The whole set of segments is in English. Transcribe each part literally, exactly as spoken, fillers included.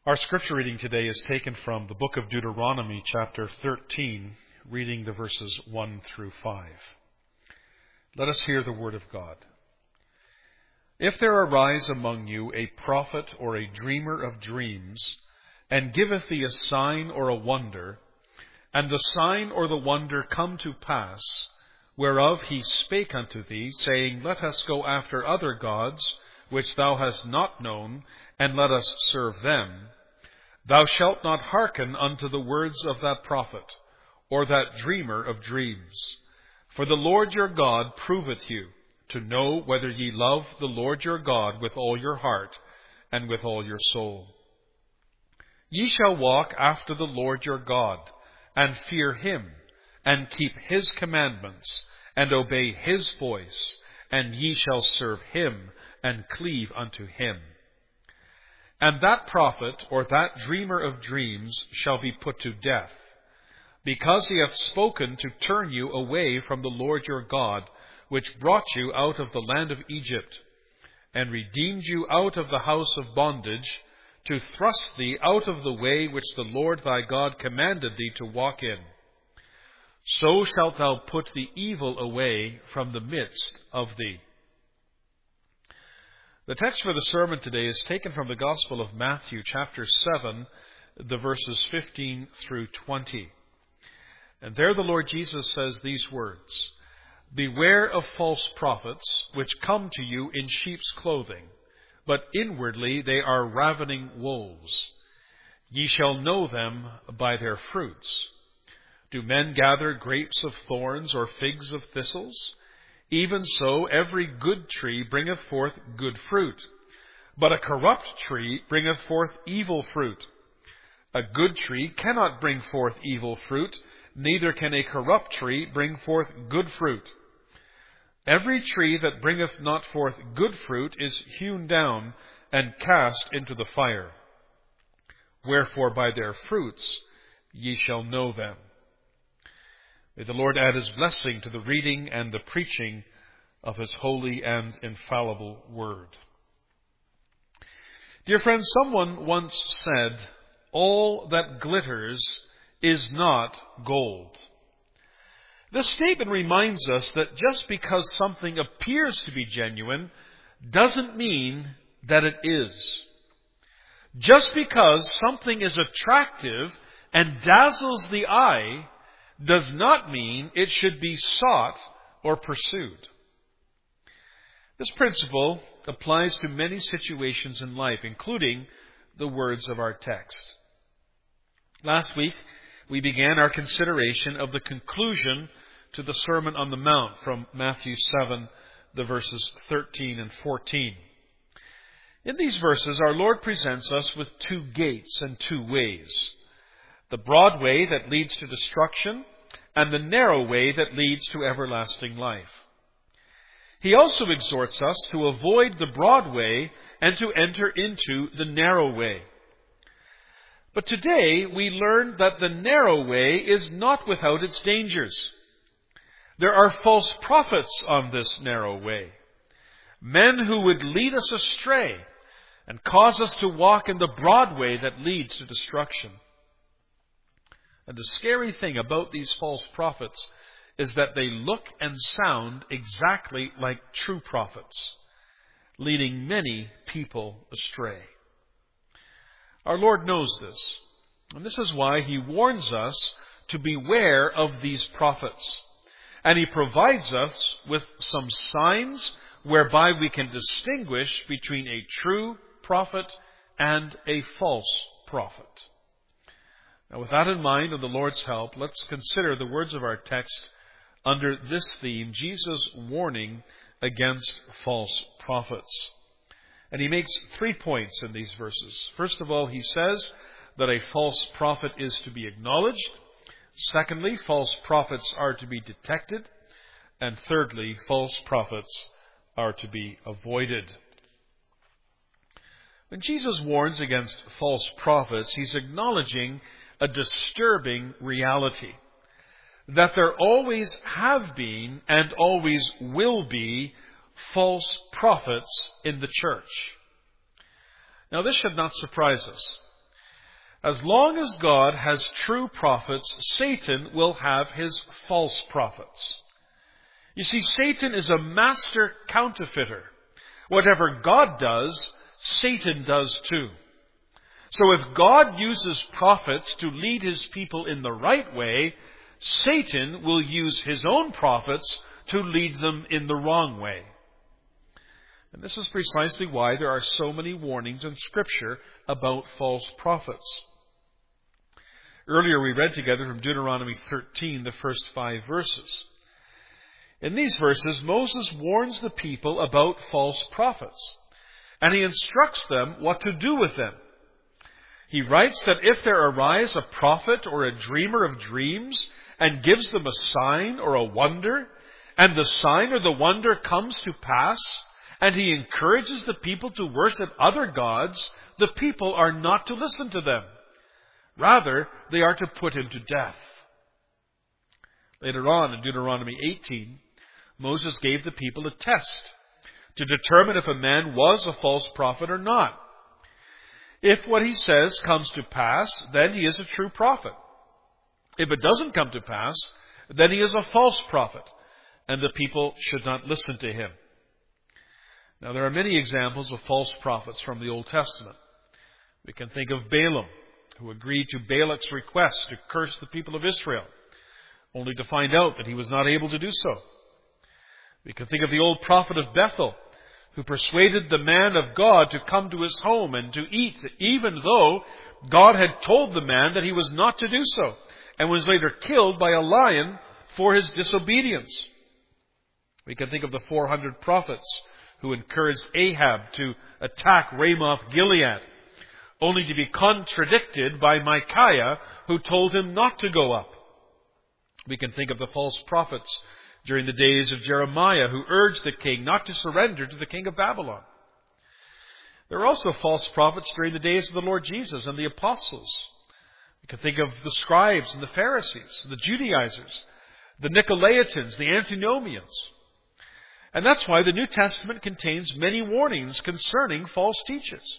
Our scripture reading today is taken from the book of Deuteronomy, chapter thirteen, reading the verses one through five. Let us hear the word of God. If there arise among you a prophet or a dreamer of dreams, and giveth thee a sign or a wonder, and the sign or the wonder come to pass, whereof he spake unto thee, saying, Let us go after other gods, which thou hast not known, and let us serve them, thou shalt not hearken unto the words of that prophet, or that dreamer of dreams. For the Lord your God proveth you, to know whether ye love the Lord your God with all your heart, and with all your soul. Ye shall walk after the Lord your God, and fear him, and keep his commandments, and obey his voice, and ye shall serve him, and cleave unto him. And that prophet or that dreamer of dreams shall be put to death, because he hath spoken to turn you away from the Lord your God, which brought you out of the land of Egypt, and redeemed you out of the house of bondage, to thrust thee out of the way which the Lord thy God commanded thee to walk in. So shalt thou put the evil away from the midst of thee. The text for the sermon today is taken from the Gospel of Matthew, chapter seven, the verses fifteen through twenty. And there the Lord Jesus says these words, Beware of false prophets, which come to you in sheep's clothing, but inwardly they are ravening wolves. Ye shall know them by their fruits. Do men gather grapes of thorns or figs of thistles? Even so, every good tree bringeth forth good fruit, but a corrupt tree bringeth forth evil fruit. A good tree cannot bring forth evil fruit, neither can a corrupt tree bring forth good fruit. Every tree that bringeth not forth good fruit is hewn down and cast into the fire. Wherefore by their fruits ye shall know them. May the Lord add his blessing to the reading and the preaching of his holy and infallible word. Dear friends, someone once said, all that glitters is not gold. This statement reminds us that just because something appears to be genuine doesn't mean that it is. Just because something is attractive and dazzles the eye does not mean it should be sought or pursued. This principle applies to many situations in life, including the words of our text. Last week, we began our consideration of the conclusion to the Sermon on the Mount from Matthew seven, the verses thirteen and fourteen. In these verses, our Lord presents us with two gates and two ways. The broad way that leads to destruction, and the narrow way that leads to everlasting life. He also exhorts us to avoid the broad way and to enter into the narrow way. But today we learn that the narrow way is not without its dangers. There are false prophets on this narrow way. Men who would lead us astray and cause us to walk in the broad way that leads to destruction. And the scary thing about these false prophets is that they look and sound exactly like true prophets, leading many people astray. Our Lord knows this, and this is why He warns us to beware of these prophets. And He provides us with some signs whereby we can distinguish between a true prophet and a false prophet. Now, with that in mind and the Lord's help, let's consider the words of our text under this theme, Jesus' warning against false prophets. And He makes three points in these verses. First of all, He says that a false prophet is to be acknowledged. Secondly, false prophets are to be detected. And thirdly, false prophets are to be avoided. When Jesus warns against false prophets, He's acknowledging a disturbing reality. That there always have been and always will be false prophets in the church. Now, this should not surprise us. As long as God has true prophets, Satan will have his false prophets. You see, Satan is a master counterfeiter. Whatever God does, Satan does too. So if God uses prophets to lead his people in the right way, Satan will use his own prophets to lead them in the wrong way. And this is precisely why there are so many warnings in Scripture about false prophets. Earlier we read together from Deuteronomy thirteen, the first five verses. In these verses, Moses warns the people about false prophets, and he instructs them what to do with them. He writes that if there arise a prophet or a dreamer of dreams and gives them a sign or a wonder, and the sign or the wonder comes to pass, and he encourages the people to worship other gods, the people are not to listen to them. Rather, they are to put him to death. Later on in Deuteronomy eighteen, Moses gave the people a test to determine if a man was a false prophet or not. If what he says comes to pass, then he is a true prophet. If it doesn't come to pass, then he is a false prophet, and the people should not listen to him. Now, there are many examples of false prophets from the Old Testament. We can think of Balaam, who agreed to Balak's request to curse the people of Israel, only to find out that he was not able to do so. We can think of the old prophet of Bethel, who persuaded the man of God to come to his home and to eat, even though God had told the man that he was not to do so, and was later killed by a lion for his disobedience. We can think of the four hundred prophets who encouraged Ahab to attack Ramoth Gilead, only to be contradicted by Micaiah, who told him not to go up. We can think of the false prophets during the days of Jeremiah, who urged the king not to surrender to the king of Babylon. There were also false prophets during the days of the Lord Jesus and the apostles. We can think of the scribes and the Pharisees, the Judaizers, the Nicolaitans, the Antinomians. And that's why the New Testament contains many warnings concerning false teachers.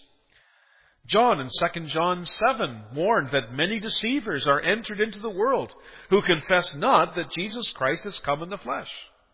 John in Second John seven warned that many deceivers are entered into the world who confess not that Jesus Christ has come in the flesh.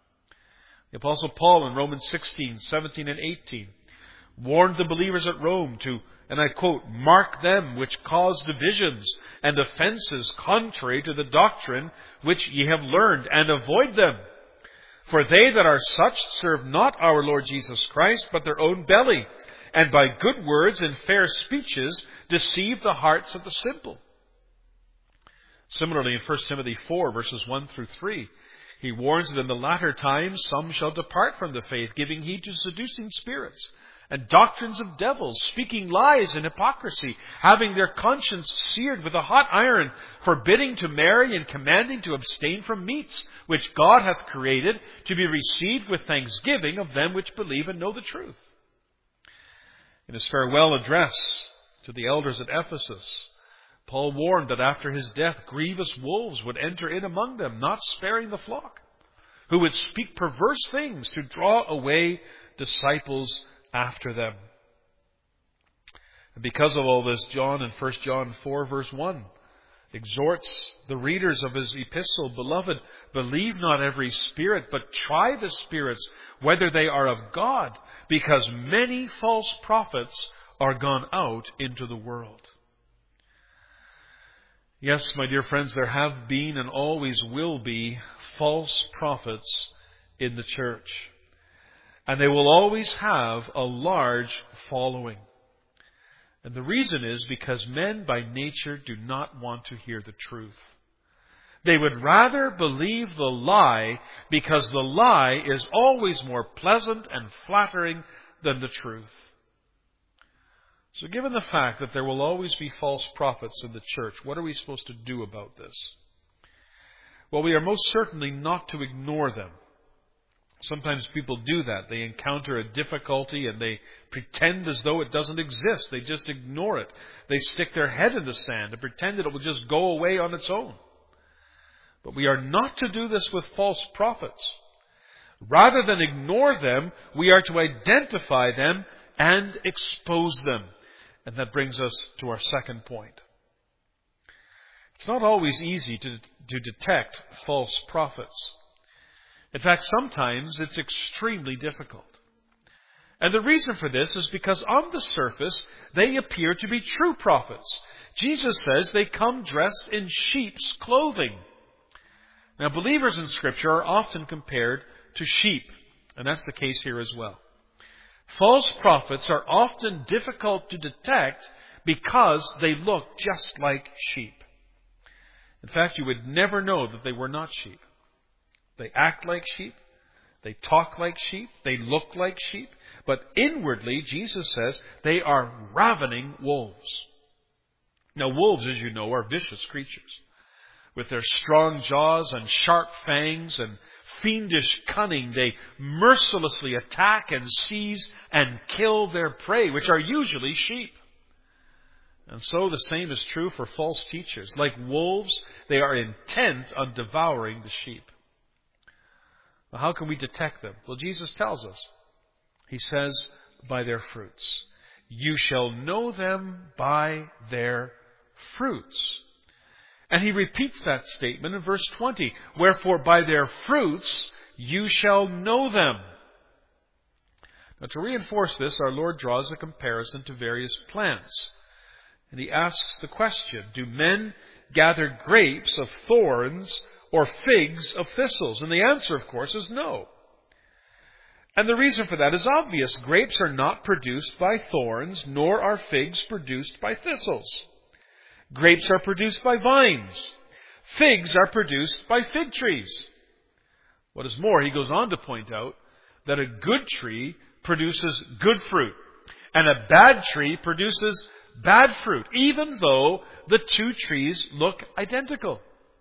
The Apostle Paul in Romans sixteen, seventeen and eighteen warned the believers at Rome to, and I quote, "mark them which cause divisions and offenses contrary to the doctrine which ye have learned, and avoid them. For they that are such serve not our Lord Jesus Christ, but their own belly, and by good words and fair speeches deceive the hearts of the simple." Similarly, in First Timothy four, verses one through three, he warns that in the latter times some shall depart from the faith, giving heed to seducing spirits and doctrines of devils, speaking lies and hypocrisy, having their conscience seared with a hot iron, forbidding to marry and commanding to abstain from meats, which God hath created to be received with thanksgiving of them which believe and know the truth. In his farewell address to the elders at Ephesus, Paul warned that after his death, grievous wolves would enter in among them, not sparing the flock, who would speak perverse things to draw away disciples after them. And because of all this, John in First John four, verse one, exhorts the readers of his epistle, "Beloved, believe not every spirit, but try the spirits, whether they are of God, because many false prophets are gone out into the world." Yes, my dear friends, there have been and always will be false prophets in the church. And they will always have a large following. And the reason is because men by nature do not want to hear the truth. They would rather believe the lie because the lie is always more pleasant and flattering than the truth. So given the fact that there will always be false prophets in the church, what are we supposed to do about this? Well, we are most certainly not to ignore them. Sometimes people do that. They encounter a difficulty and they pretend as though it doesn't exist. They just ignore it. They stick their head in the sand and pretend that it will just go away on its own. But we are not to do this with false prophets. Rather than ignore them, we are to identify them and expose them. And that brings us to our second point. It's not always easy to, to detect false prophets. In fact, sometimes it's extremely difficult. And the reason for this is because on the surface, they appear to be true prophets. Jesus says they come dressed in sheep's clothing. Now, believers in Scripture are often compared to sheep, and that's the case here as well. False prophets are often difficult to detect because they look just like sheep. In fact, you would never know that they were not sheep. They act like sheep. They talk like sheep. They look like sheep. But inwardly, Jesus says, they are ravening wolves. Now, wolves, as you know, are vicious creatures. With their strong jaws and sharp fangs and fiendish cunning, they mercilessly attack and seize and kill their prey, which are usually sheep. And so the same is true for false teachers. Like wolves, they are intent on devouring the sheep. Well, how can we detect them? Well, Jesus tells us. He says, by their fruits. You shall know them by their fruits. And he repeats that statement in verse twenty. Wherefore by their fruits you shall know them. Now, to reinforce this, our Lord draws a comparison to various plants. And he asks the question, do men gather grapes of thorns or figs of thistles? And the answer, of course, is no. And the reason for that is obvious. Grapes are not produced by thorns, nor are figs produced by thistles. Grapes are produced by vines. Figs are produced by fig trees. What is more, he goes on to point out that a good tree produces good fruit, and a bad tree produces bad fruit, even though the two trees look identical.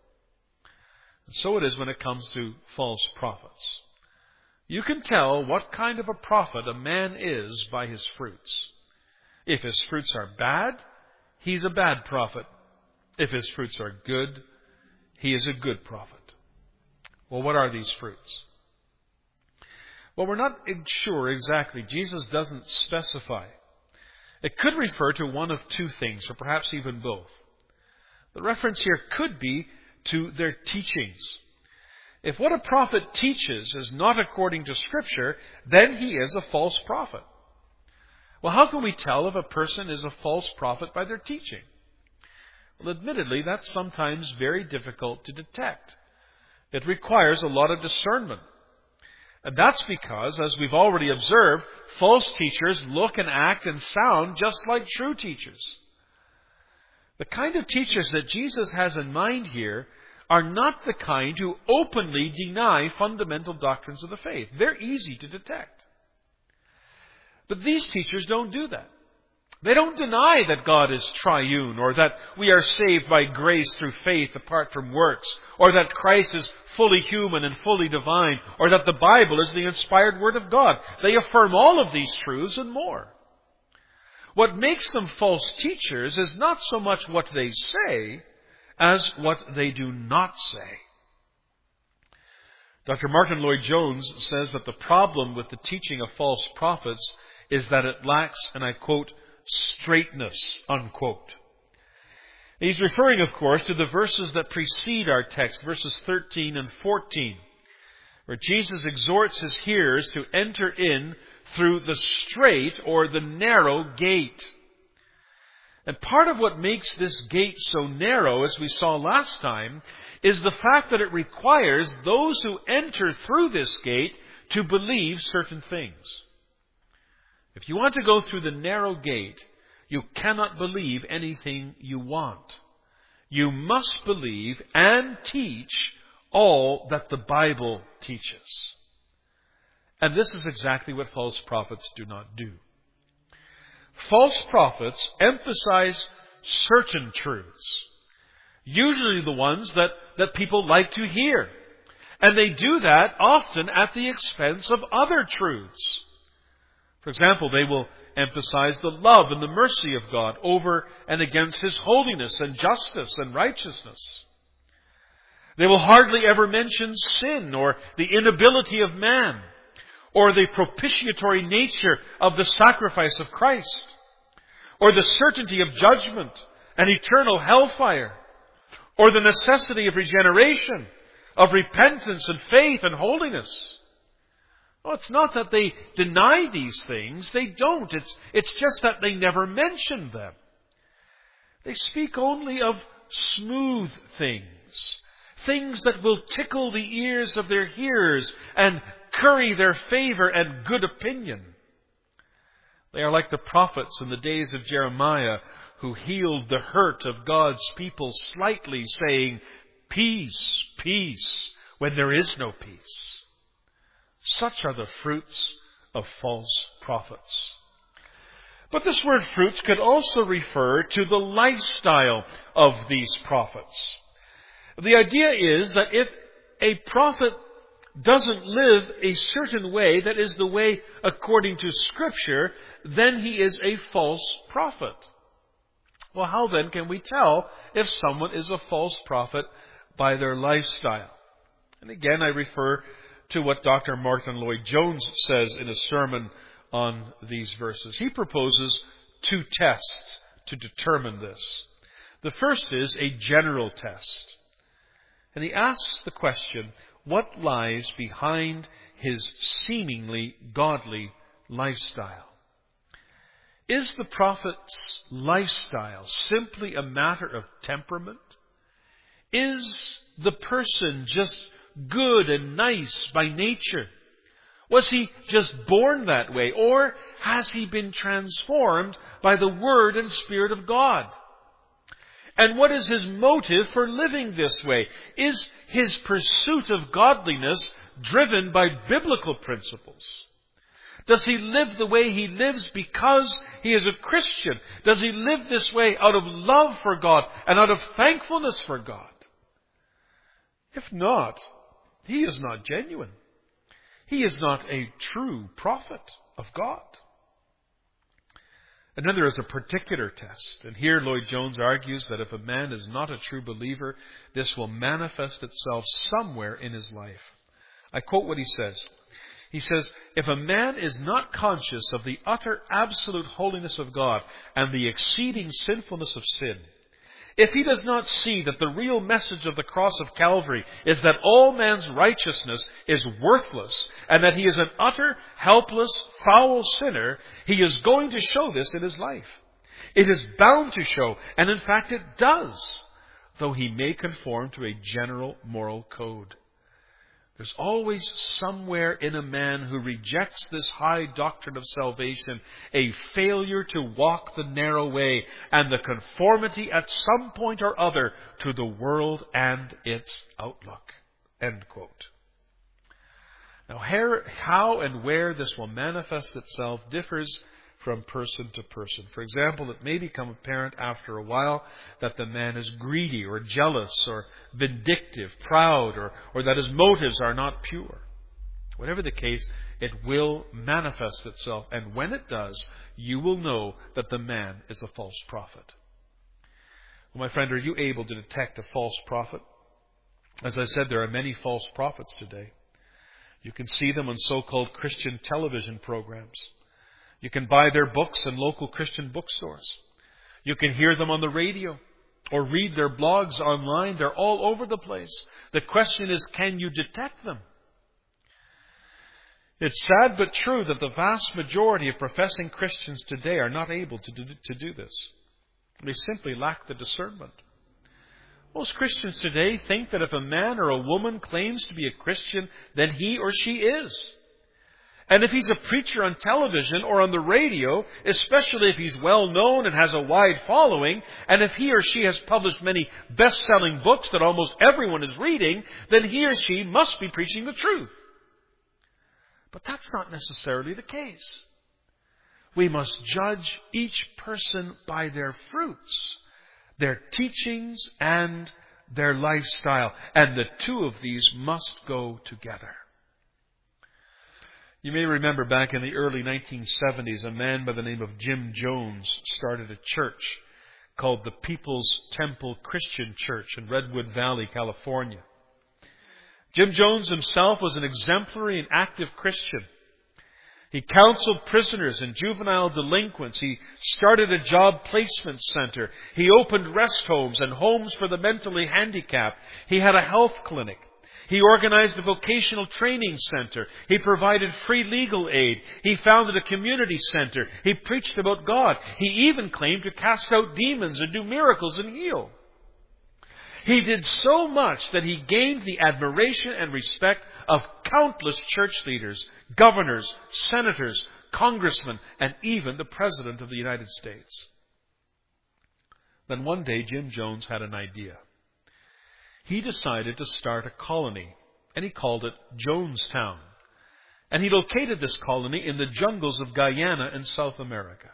And so it is when it comes to false prophets. You can tell what kind of a prophet a man is by his fruits. If his fruits are bad, he's a bad prophet. If his fruits are good, he is a good prophet. Well, what are these fruits? Well, we're not sure exactly. Jesus doesn't specify. It could refer to one of two things, or perhaps even both. The reference here could be to their teachings. If what a prophet teaches is not according to Scripture, then he is a false prophet. Well, how can we tell if a person is a false prophet by their teaching? Well, admittedly, that's sometimes very difficult to detect. It requires a lot of discernment. And that's because, as we've already observed, false teachers look and act and sound just like true teachers. The kind of teachers that Jesus has in mind here are not the kind who openly deny fundamental doctrines of the faith. They're easy to detect. But these teachers don't do that. They don't deny that God is triune, or that we are saved by grace through faith apart from works, or that Christ is fully human and fully divine, or that the Bible is the inspired Word of God. They affirm all of these truths and more. What makes them false teachers is not so much what they say as what they do not say. Doctor Martin Lloyd-Jones says that the problem with the teaching of false prophets is that it lacks, and I quote, straightness, unquote. He's referring, of course, to the verses that precede our text, verses thirteen and fourteen, where Jesus exhorts his hearers to enter in through the straight or the narrow gate. And part of what makes this gate so narrow, as we saw last time, is the fact that it requires those who enter through this gate to believe certain things. If you want to go through the narrow gate, you cannot believe anything you want. You must believe and teach all that the Bible teaches. And this is exactly what false prophets do not do. False prophets emphasize certain truths, usually the ones that, that people like to hear. And they do that often at the expense of other truths. For example, they will emphasize the love and the mercy of God over and against His holiness and justice and righteousness. They will hardly ever mention sin or the inability of man, or the propitiatory nature of the sacrifice of Christ, or the certainty of judgment and eternal hellfire, or the necessity of regeneration, of repentance and faith and holiness. Well, it's not that they deny these things. They don't. It's, it's just that they never mention them. They speak only of smooth things. Things that will tickle the ears of their hearers and curry their favor and good opinion. They are like the prophets in the days of Jeremiah, who healed the hurt of God's people slightly, saying, "Peace, peace," when there is no peace. Such are the fruits of false prophets. But this word fruits could also refer to the lifestyle of these prophets. The idea is that if a prophet doesn't live a certain way that is the way according to Scripture, then he is a false prophet. Well, how then can we tell if someone is a false prophet by their lifestyle? And again, I refer to what Doctor Martin Lloyd-Jones says in a sermon on these verses. He proposes two tests to determine this. The first is a general test. And he asks the question, what lies behind his seemingly godly lifestyle? Is the prophet's lifestyle simply a matter of temperament? Is the person just good and nice by nature? Was he just born that way? Or has he been transformed by the Word and Spirit of God? And what is his motive for living this way? Is his pursuit of godliness driven by biblical principles? Does he live the way he lives because he is a Christian? Does he live this way out of love for God and out of thankfulness for God? If not, he is not genuine. He is not a true prophet of God. And then there is a particular test. And here Lloyd-Jones argues that if a man is not a true believer, this will manifest itself somewhere in his life. I quote what he says. He says, "If a man is not conscious of the utter absolute holiness of God and the exceeding sinfulness of sin, if he does not see that the real message of the cross of Calvary is that all man's righteousness is worthless and that he is an utter, helpless, foul sinner, he is going to show this in his life. It is bound to show, and in fact it does, though he may conform to a general moral code. There's always somewhere in a man who rejects this high doctrine of salvation a failure to walk the narrow way and the conformity at some point or other to the world and its outlook." End quote. Now, how and where this will manifest itself differs from person to person. For example, it may become apparent after a while that the man is greedy or jealous or vindictive, proud, or, or that his motives are not pure. Whatever the case, it will manifest itself. And when it does, you will know that the man is a false prophet. Well, my friend, are you able to detect a false prophet? As I said, there are many false prophets today. You can see them on so-called Christian television programs. You can buy their books in local Christian bookstores. You can hear them on the radio or read their blogs online. They're all over the place. The question is, can you detect them? It's sad but true that the vast majority of professing Christians today are not able to do, to do this. They simply lack the discernment. Most Christians today think that if a man or a woman claims to be a Christian, then he or she is. And if he's a preacher on television or on the radio, especially if he's well known and has a wide following, and if he or she has published many best-selling books that almost everyone is reading, then he or she must be preaching the truth. But that's not necessarily the case. We must judge each person by their fruits, their teachings, and their lifestyle. And the two of these must go together. You may remember back in the early nineteen seventies, a man by the name of Jim Jones started a church called the People's Temple Christian Church in Redwood Valley, California. Jim Jones himself was an exemplary and active Christian. He counseled prisoners and juvenile delinquents. He started a job placement center. He opened rest homes and homes for the mentally handicapped. He had a health clinic. He organized a vocational training center. He provided free legal aid. He founded a community center. He preached about God. He even claimed to cast out demons and do miracles and heal. He did so much that he gained the admiration and respect of countless church leaders, governors, senators, congressmen, and even the President of the United States. Then one day, Jim Jones had an idea. He decided to start a colony, and he called it Jonestown. And he located this colony in the jungles of Guyana in South America.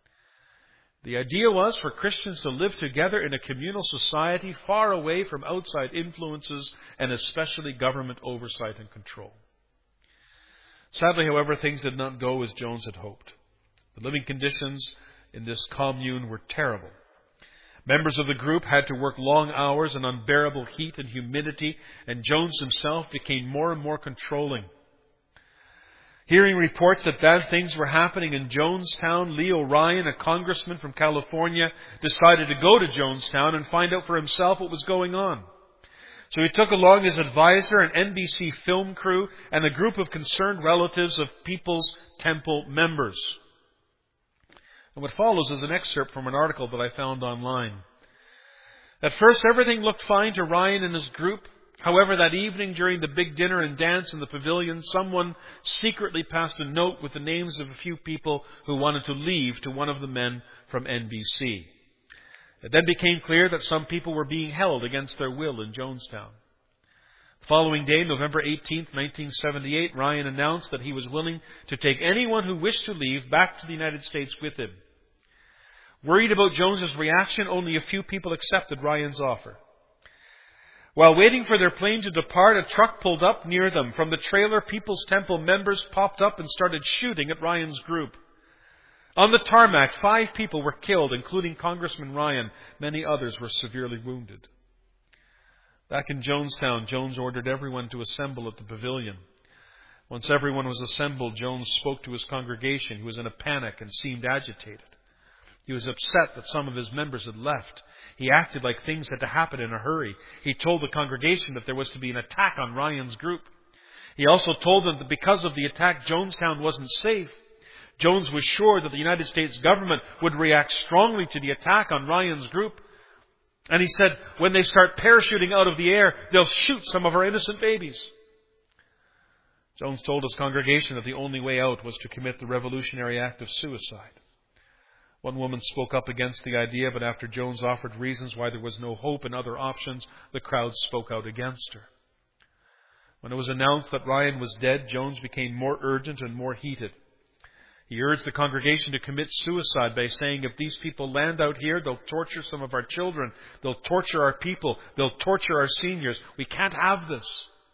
The idea was for Christians to live together in a communal society far away from outside influences and especially government oversight and control. Sadly, however, things did not go as Jones had hoped. The living conditions in this commune were terrible. Members of the group had to work long hours in unbearable heat and humidity, and Jones himself became more and more controlling. Hearing reports that bad things were happening in Jonestown, Leo Ryan, a congressman from California, decided to go to Jonestown and find out for himself what was going on. So he took along his advisor, an N B C film crew, and a group of concerned relatives of People's Temple members. And what follows is an excerpt from an article that I found online. At first, everything looked fine to Ryan and his group. However, that evening during the big dinner and dance in the pavilion, someone secretly passed a note with the names of a few people who wanted to leave to one of the men from N B C. It then became clear that some people were being held against their will in Jonestown. The following day, November eighteenth, nineteen seventy-eight, Ryan announced that he was willing to take anyone who wished to leave back to the United States with him. Worried about Jones's reaction, only a few people accepted Ryan's offer. While waiting for their plane to depart, a truck pulled up near them. From the trailer, People's Temple members popped up and started shooting at Ryan's group. On the tarmac, five people were killed, including Congressman Ryan. Many others were severely wounded. Back in Jonestown, Jones ordered everyone to assemble at the pavilion. Once everyone was assembled, Jones spoke to his congregation. He was in a panic and seemed agitated. He was upset that some of his members had left. He acted like things had to happen in a hurry. He told the congregation that there was to be an attack on Ryan's group. He also told them that because of the attack, Jonestown wasn't safe. Jones was sure that the United States government would react strongly to the attack on Ryan's group. And he said, when they start parachuting out of the air, they'll shoot some of our innocent babies. Jones told his congregation that the only way out was to commit the revolutionary act of suicide. One woman spoke up against the idea, but after Jones offered reasons why there was no hope and other options, the crowd spoke out against her. When it was announced that Ryan was dead, Jones became more urgent and more heated. He urged the congregation to commit suicide by saying, if these people land out here, they'll torture some of our children. They'll torture our people. They'll torture our seniors. We can't have this.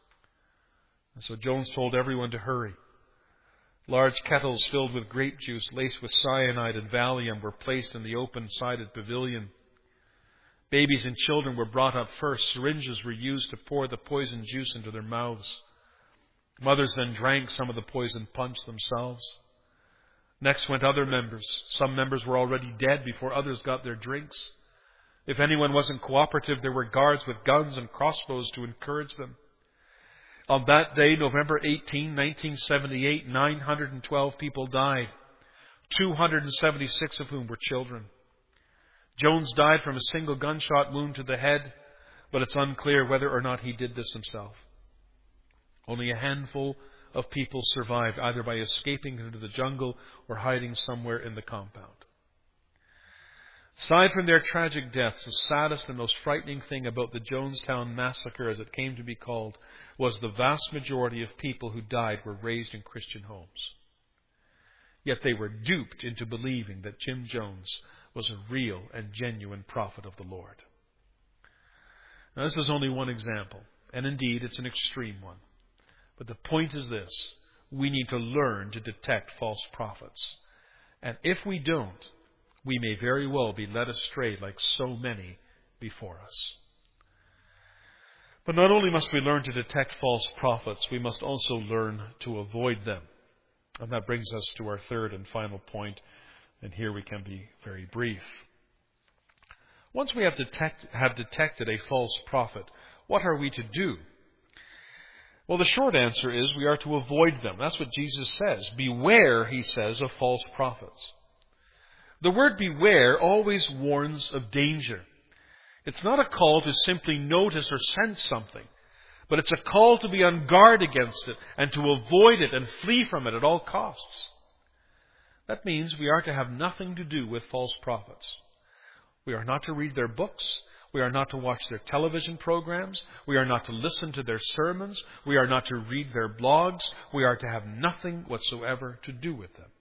And so Jones told everyone to hurry. Large kettles filled with grape juice laced with cyanide and Valium were placed in the open-sided pavilion. Babies and children were brought up first. Syringes were used to pour the poison juice into their mouths. Mothers then drank some of the poison punch themselves. Next went other members. Some members were already dead before others got their drinks. If anyone wasn't cooperative, there were guards with guns and crossbows to encourage them. On that day, November eighteenth, nineteen seventy-eight, nine hundred twelve people died, two hundred seventy-six of whom were children. Jones died from a single gunshot wound to the head, but it's unclear whether or not he did this himself. Only a handful of people survived, either by escaping into the jungle or hiding somewhere in the compound. Aside from their tragic deaths, the saddest and most frightening thing about the Jonestown massacre, as it came to be called, was the vast majority of people who died were raised in Christian homes. Yet they were duped into believing that Jim Jones was a real and genuine prophet of the Lord. Now, this is only one example, and indeed it's an extreme one. But the point is this: we need to learn to detect false prophets. And if we don't, we may very well be led astray like so many before us. But not only must we learn to detect false prophets, we must also learn to avoid them. And that brings us to our third and final point, and here we can be very brief. Once we have, detect, have detected a false prophet, what are we to do? Well, the short answer is we are to avoid them. That's what Jesus says. Beware, he says, of false prophets. The word beware always warns of danger. It's not a call to simply notice or sense something, but it's a call to be on guard against it and to avoid it and flee from it at all costs. That means we are to have nothing to do with false prophets. We are not to read their books. We are not to watch their television programs. We are not to listen to their sermons. We are not to read their blogs. We are to have nothing whatsoever to do with them.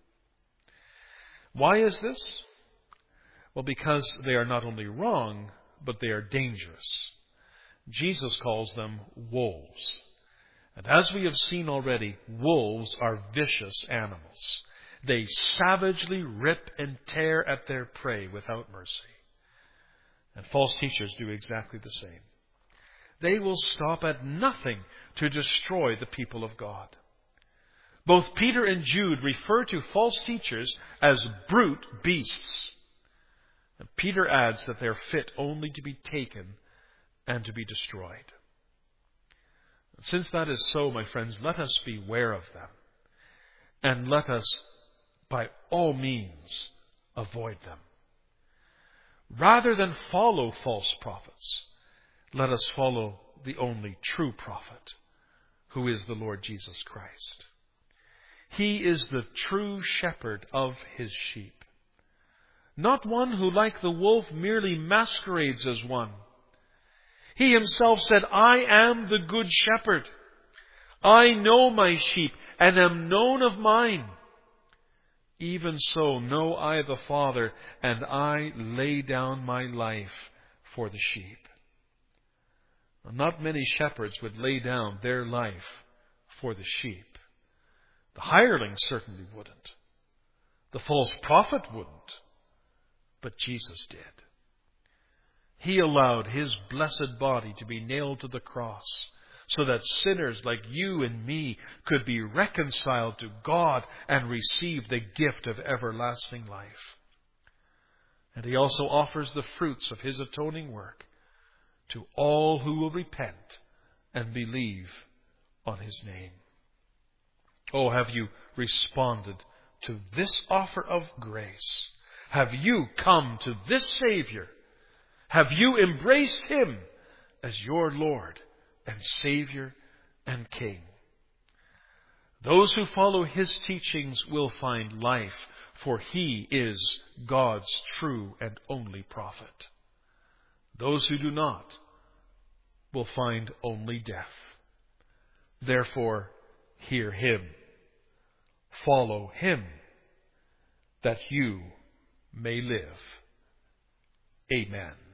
Why is this? Well, because they are not only wrong, but they are dangerous. Jesus calls them wolves. And as we have seen already, wolves are vicious animals. They savagely rip and tear at their prey without mercy. And false teachers do exactly the same. They will stop at nothing to destroy the people of God. Both Peter and Jude refer to false teachers as brute beasts. And Peter adds that they are fit only to be taken and to be destroyed. Since that is so, my friends, let us beware of them. And let us, by all means, avoid them. Rather than follow false prophets, let us follow the only true prophet, who is the Lord Jesus Christ. He is the true shepherd of his sheep. Not one who, like the wolf, merely masquerades as one. He himself said, I am the good shepherd. I know my sheep and am known of mine. Even so know I the Father, and I lay down my life for the sheep. Not many shepherds would lay down their life for the sheep. The hireling certainly wouldn't. The false prophet wouldn't. But Jesus did. He allowed his blessed body to be nailed to the cross so that sinners like you and me could be reconciled to God and receive the gift of everlasting life. And he also offers the fruits of his atoning work to all who will repent and believe on his name. Oh, have you responded to this offer of grace? Have you come to this Savior? Have you embraced him as your Lord and Savior and King? Those who follow his teachings will find life, for he is God's true and only prophet. Those who do not will find only death. Therefore, hear him. Follow him, that you may live. Amen.